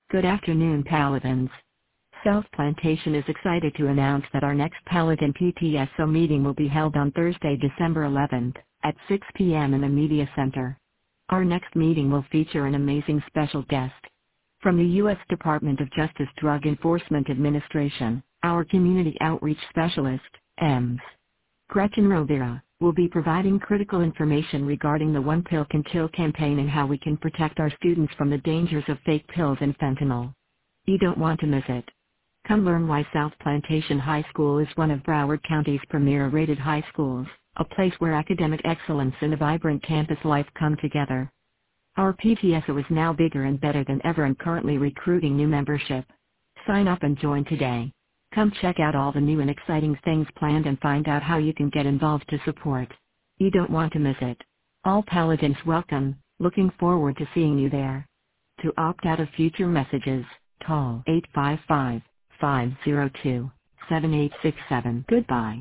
Good afternoon, Paladins. South Plantation is excited to announce that our next Paladin PTSO meeting will be held on Thursday, December 11th, at 6 p.m. in the Media Center. Our next meeting will feature an amazing special guest. From the U.S. Department of Justice Drug Enforcement Administration, our Community Outreach Specialist, EMS, Gretchen Rovira, will be providing critical information regarding the One Pill Can Kill campaign and how we can protect our students from the dangers of fake pills and fentanyl. You don't want to miss it. Come learn why South Plantation High School is one of Broward County's premier rated high schools, a place where academic excellence and a vibrant campus life come together. Our PTSO is now bigger and better than ever and currently recruiting new membership. Sign up and join today. Come check out all the new and exciting things planned and find out how you can get involved to support. You don't want to miss it. All Paladins welcome, looking forward to seeing you there. To opt out of future messages, call 855-502-7867. Goodbye.